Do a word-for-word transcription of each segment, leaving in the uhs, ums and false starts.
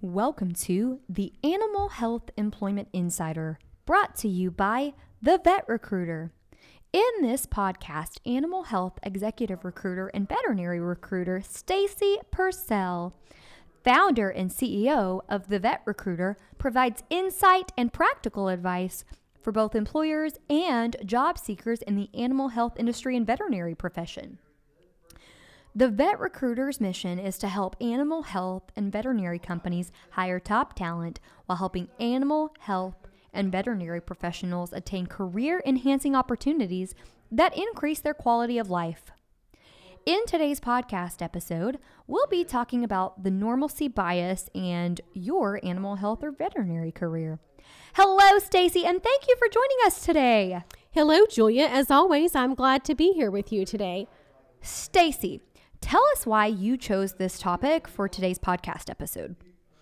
Welcome to the Animal Health Employment Insider, brought to you by The Vet Recruiter. In this podcast, animal health executive recruiter and veterinary recruiter Stacy Purcell, founder and C E O of The Vet Recruiter, provides insight and practical advice for both employers and job seekers in the animal health industry and veterinary profession. The Vet Recruiter's mission is to help animal health and veterinary companies hire top talent while helping animal health and veterinary professionals attain career-enhancing opportunities that increase their quality of life. In today's podcast episode, we'll be talking about the normalcy bias and your animal health or veterinary career. Hello, Stacy, and thank you for joining us today. Hello, Julia. As always, I'm glad to be here with you today. Stacy, tell us why you chose this topic for today's podcast episode.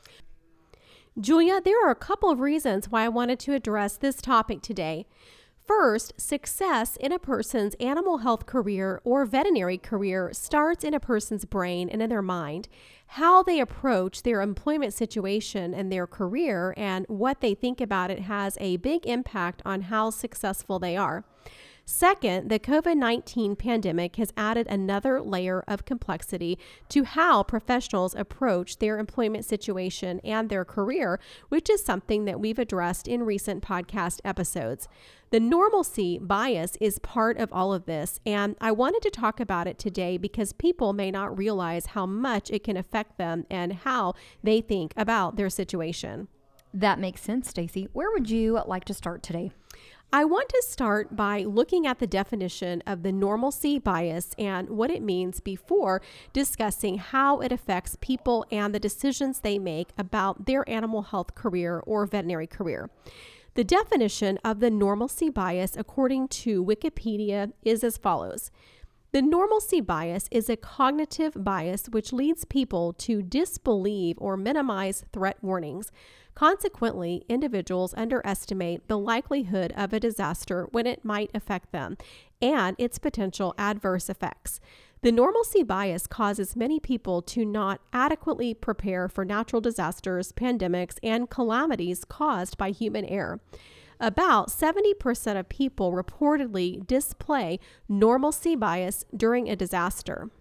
Julia, there are a couple of reasons why I wanted to address this topic today. First, success in a person's animal health career or veterinary career starts in a person's brain and in their mind. How they approach their employment situation and their career and what they think about it has a big impact on how successful they are. Second, the covid nineteen pandemic has added another layer of complexity to how professionals approach their employment situation and their career, which is something that we've addressed in recent podcast episodes. The normalcy bias is part of all of this, and I wanted to talk about it today because people may not realize how much it can affect them and how they think about their situation. That makes sense, Stacy. Where would you like to start today? I want to start by looking at the definition of the normalcy bias and what it means before discussing how it affects people and the decisions they make about their animal health career or veterinary career. The definition of the normalcy bias, according to Wikipedia, is as follows. The normalcy bias is a cognitive bias which leads people to disbelieve or minimize threat warnings. Consequently, individuals underestimate the likelihood of a disaster when it might affect them and its potential adverse effects. The normalcy bias causes many people to not adequately prepare for natural disasters, pandemics, and calamities caused by human error. About seventy percent of people reportedly display normalcy bias during a disaster.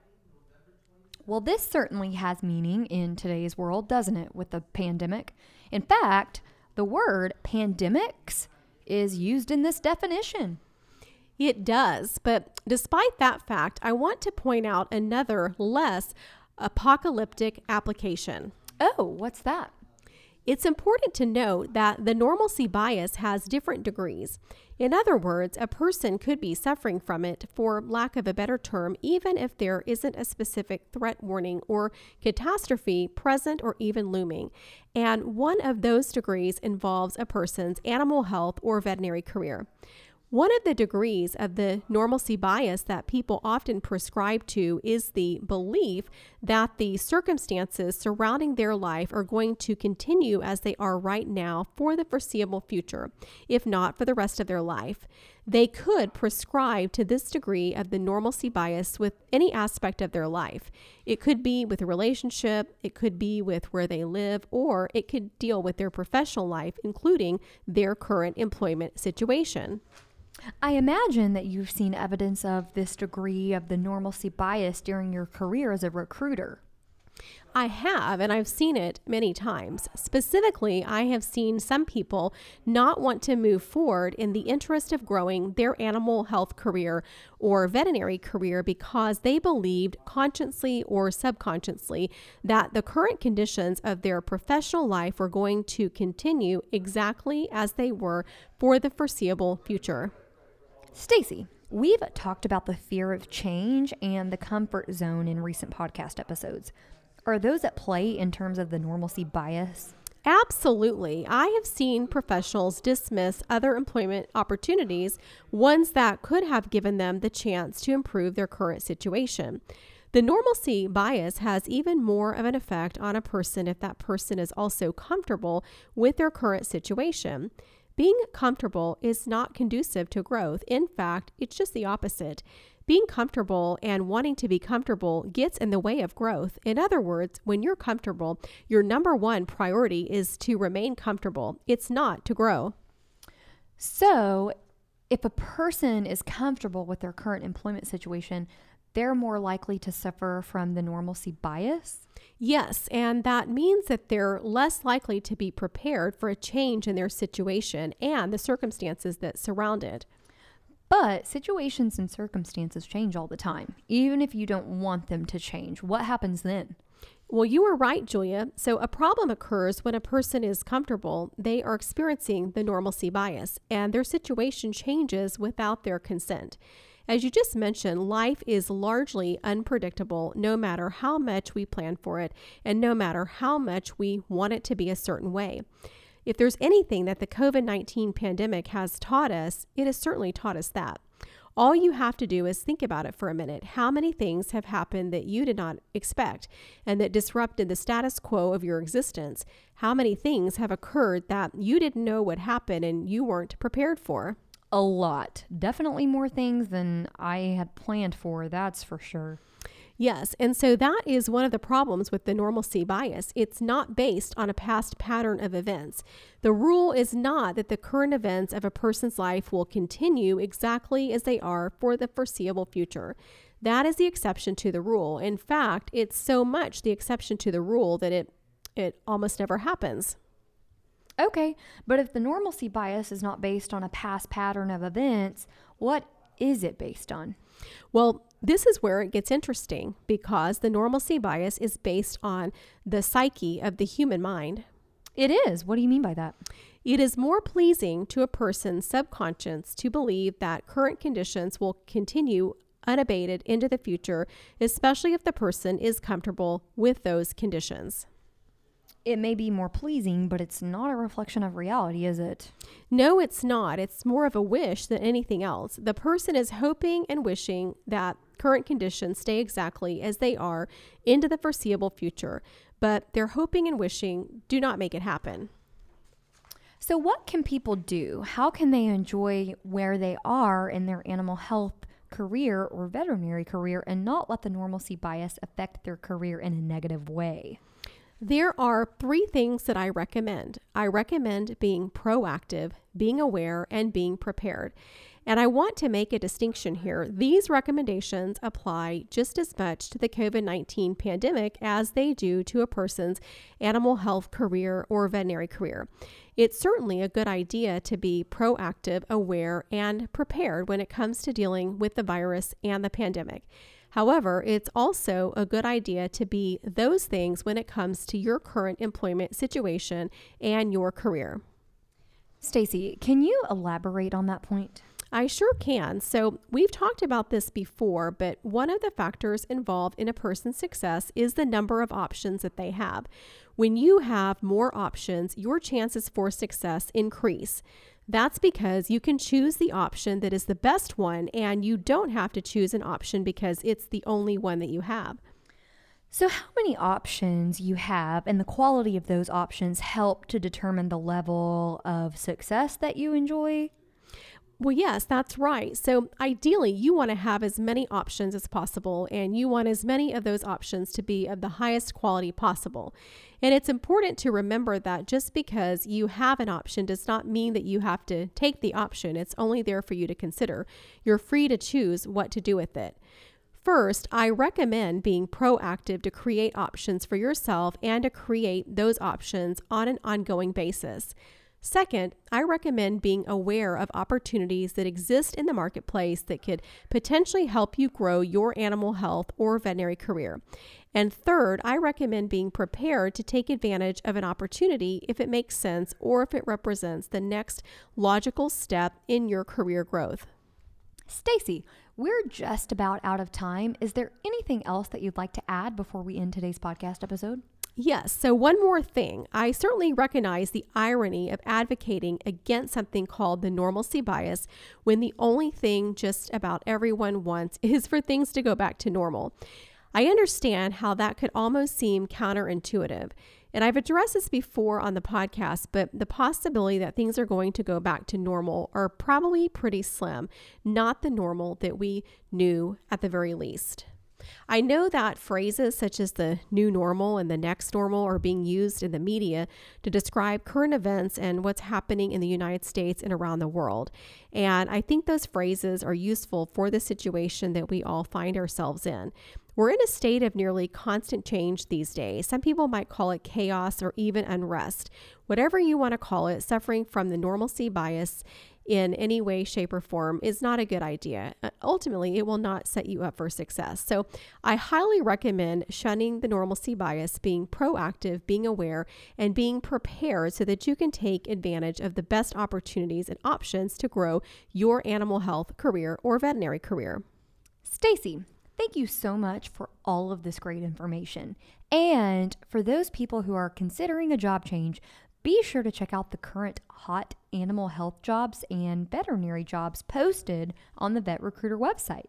Well, this certainly has meaning in today's world, doesn't it, with the pandemic? In fact, the word pandemics is used in this definition. It does, but despite that fact, I want to point out another less apocalyptic application. Oh, what's that? It's important to note that the normalcy bias has different degrees. In other words, a person could be suffering from it, for lack of a better term, even if there isn't a specific threat warning or catastrophe present or even looming. And one of those degrees involves a person's animal health or veterinary career. One of the degrees of the normalcy bias that people often prescribe to is the belief that the circumstances surrounding their life are going to continue as they are right now for the foreseeable future, if not for the rest of their life. They could prescribe to this degree of the normalcy bias with any aspect of their life. It could be with a relationship, it could be with where they live, or it could deal with their professional life, including their current employment situation. I imagine that you've seen evidence of this degree of the normalcy bias during your career as a recruiter. I have, and I've seen it many times. Specifically, I have seen some people not want to move forward in the interest of growing their animal health career or veterinary career because they believed consciously or subconsciously that the current conditions of their professional life were going to continue exactly as they were for the foreseeable future. Stacy, we've talked about the fear of change and the comfort zone in recent podcast episodes. Are those at play in terms of the normalcy bias? Absolutely. I have seen professionals dismiss other employment opportunities, ones that could have given them the chance to improve their current situation. The normalcy bias has even more of an effect on a person if that person is also comfortable with their current situation. Being comfortable is not conducive to growth. In fact, it's just the opposite. Being comfortable and wanting to be comfortable gets in the way of growth. In other words, when you're comfortable, your number one priority is to remain comfortable. It's not to grow. So, if a person is comfortable with their current employment situation, they're more likely to suffer from the normalcy bias? Yes, and that means that they're less likely to be prepared for a change in their situation and the circumstances that surround it. But situations and circumstances change all the time, even if you don't want them to change. What happens then? Well, you were right, Julia. So a problem occurs when a person is comfortable. They are experiencing the normalcy bias, and their situation changes without their consent. As you just mentioned, life is largely unpredictable no matter how much we plan for it and no matter how much we want it to be a certain way. If there's anything that the covid nineteen pandemic has taught us, it has certainly taught us that. All you have to do is think about it for a minute. How many things have happened that you did not expect and that disrupted the status quo of your existence? How many things have occurred that you didn't know would happen and you weren't prepared for? A lot. Definitely more things than I had planned for, that's for sure. Yes, and so that is one of the problems with the normalcy bias. It's not based on a past pattern of events. The rule is not that the current events of a person's life will continue exactly as they are for the foreseeable future. That is the exception to the rule. In fact, it's so much the exception to the rule that it, it almost never happens. Okay, but if the normalcy bias is not based on a past pattern of events, what is it based on? Well, this is where it gets interesting because the normalcy bias is based on the psyche of the human mind. It is. What do you mean by that? It is more pleasing to a person's subconscious to believe that current conditions will continue unabated into the future, especially if the person is comfortable with those conditions. It may be more pleasing, but it's not a reflection of reality, is it? No, it's not. It's more of a wish than anything else. The person is hoping and wishing that current conditions stay exactly as they are into the foreseeable future, but their hoping and wishing do not make it happen. So what can people do? How can they enjoy where they are in their animal health career or veterinary career and not let the normalcy bias affect their career in a negative way? There are three things that I recommend. I recommend being proactive, being aware, and being prepared. And I want to make a distinction here. These recommendations apply just as much to the covid nineteen pandemic as they do to a person's animal health career or veterinary career. It's certainly a good idea to be proactive, aware, and prepared when it comes to dealing with the virus and the pandemic. However, it's also a good idea to be those things when it comes to your current employment situation and your career. Stacy, can you elaborate on that point? I sure can. So we've talked about this before, but one of the factors involved in a person's success is the number of options that they have. When you have more options, your chances for success increase. That's because you can choose the option that is the best one, and you don't have to choose an option because it's the only one that you have. So how many options you have and the quality of those options help to determine the level of success that you enjoy? Well, yes, that's right. So ideally, you want to have as many options as possible, and you want as many of those options to be of the highest quality possible. And it's important to remember that just because you have an option does not mean that you have to take the option. It's only there for you to consider. You're free to choose what to do with it. First, I recommend being proactive to create options for yourself and to create those options on an ongoing basis. Second, I recommend being aware of opportunities that exist in the marketplace that could potentially help you grow your animal health or veterinary career. And third, I recommend being prepared to take advantage of an opportunity if it makes sense or if it represents the next logical step in your career growth. Stacy, we're just about out of time. Is there anything else that you'd like to add before we end today's podcast episode? Yes. So one more thing. I certainly recognize the irony of advocating against something called the normalcy bias when the only thing just about everyone wants is for things to go back to normal. I understand how that could almost seem counterintuitive. And I've addressed this before on the podcast, but the possibility that things are going to go back to normal are probably pretty slim, not the normal that we knew at the very least. I know that phrases such as the new normal and the next normal are being used in the media to describe current events and what's happening in the United States and around the world. And I think those phrases are useful for the situation that we all find ourselves in. We're in a state of nearly constant change these days. Some people might call it chaos or even unrest. Whatever you want to call it, suffering from the normalcy bias in any way, shape, or form is not a good idea. Ultimately, it will not set you up for success. So I highly recommend shunning the normalcy bias, being proactive, being aware, and being prepared so that you can take advantage of the best opportunities and options to grow your animal health career or veterinary career. Stacy, thank you so much for all of this great information. And for those people who are considering a job change, be sure to check out the current hot animal health jobs and veterinary jobs posted on the VetRecruiter website.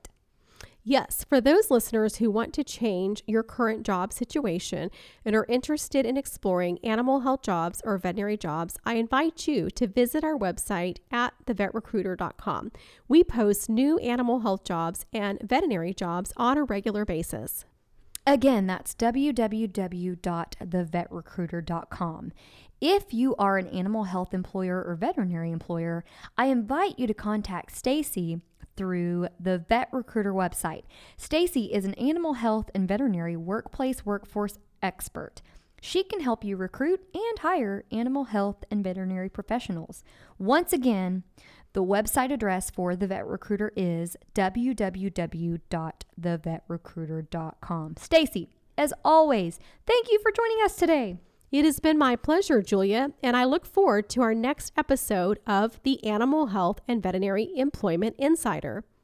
Yes, for those listeners who want to change your current job situation and are interested in exploring animal health jobs or veterinary jobs, I invite you to visit our website at the vet recruiter dot com. We post new animal health jobs and veterinary jobs on a regular basis. Again, that's w w w dot the vet recruiter dot com. If you are an animal health employer or veterinary employer, I invite you to contact Stacy through the VetRecruiter website. Stacy is an animal health and veterinary workplace workforce expert. She can help you recruit and hire animal health and veterinary professionals. Once again, the website address for the VetRecruiter is w w w dot the vet recruiter dot com. Stacy, as always, thank you for joining us today. It has been my pleasure, Julia, and I look forward to our next episode of the Animal Health and Veterinary Employment Insider.